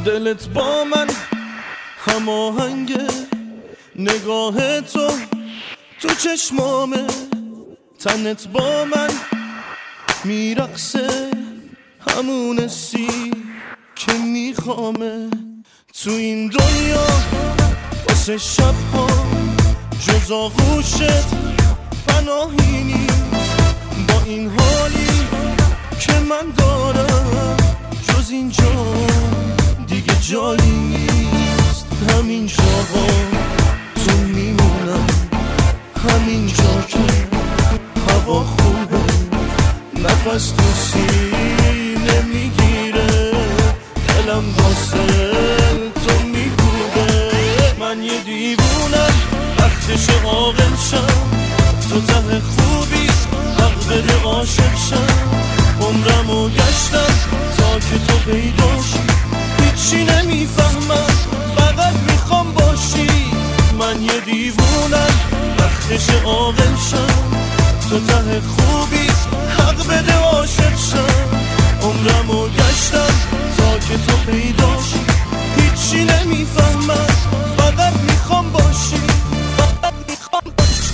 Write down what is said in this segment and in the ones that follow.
دلت با من هماهنگه، نگاه تو چشمامه، تنت با من میرقصه، همون حسی که میخوامه. تو این دنیا واسه شبها جز آغوشت پناهی نیست، با این حالی که من دارم جز اینجا دیگه جایی نیست. همین جاها تو میمونم، همین جا که هوا خوبه، نفس تو سینه میگیره، دلم واسه تو میکوبه. من یه دیوونم وقتش عاقل شم، تو ته خوبی حق بده عاشق شم. عمرمو گشتم تا که تو پیداشی، هیچی نمیفهمم فقط میخوام باشی. من یه دیوونم وقتش عاقل شم، تو ته خوبی حق بده عاشق شم. عمرمو گشتم تا که تو پیداشی، هیچی نمیفهمم فقط میخوام باشی، فقط میخوام باشی.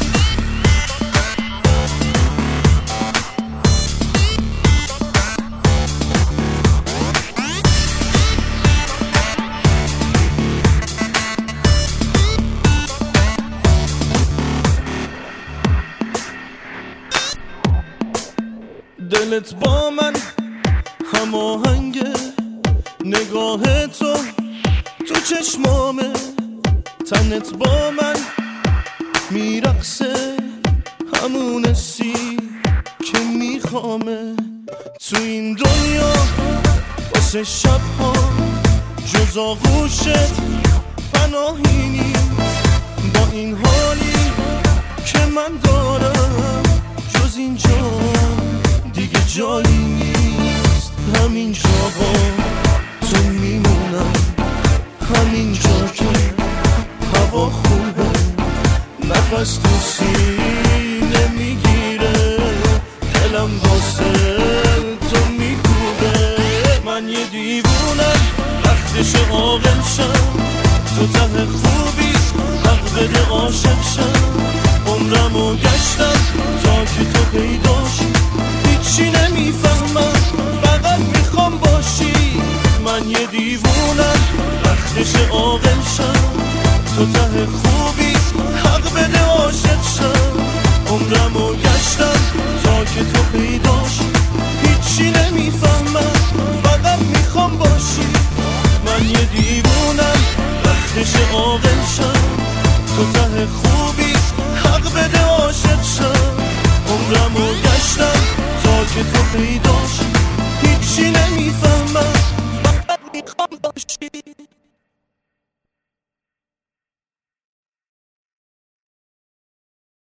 دلت با من هماهنگه، نگاه تو چشمامه، تنت با من میرقصه، همون حسی که میخوامه. تو این دنیا واسه شبها جز آغوشت پناهی نیست، با این حالی که من دارم جز اینجا دیگه جایی نیست. همین جاها تو میمونم، همین جا که هوا خوبه، نفس تو سینه میگیره، دلم واسه تو میکوبه. من یه دیوونم وقتش عاقل شم، تو ته خوبی حق بده عاشق شم. عمرمو گشتم تا که تو پیداشی، هیچی نمیفهمم فقط میخوام باشی. من یه دیوونم وقتش عاقل شم، تو ته خوبی حق بده عاشق شم. عمرمو گشتم تا که تو پیداشی، هیچی نمیفهمم فقط میخوام باشی. من یه دیوونم وقتش عاقل شم، تو ته خوبی حق بده عاشق شم. عمرمو گشتم تا که تو پیدا